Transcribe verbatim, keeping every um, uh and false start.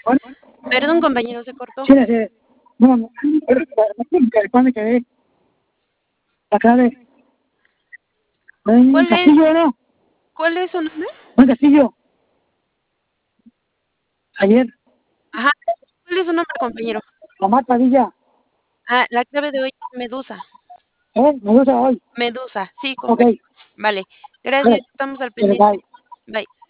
Bueno, Perdón, compañero, se cortó. sí, sí. No, no, ¿cuándo me quedé? La clave. ¿En ¿Cuál es Castillo, no? cuál es su nombre? ¿En Castillo? Ayer. Ajá. ¿Cuál es su nombre, compañero? Omar Padilla. Ah, la clave de hoy es Medusa. ¿Eh? Me gusta hoy. Medusa, sí, Ok. compañero. Vale. Gracias, Vale. estamos al Pero pendiente. bye. Bye.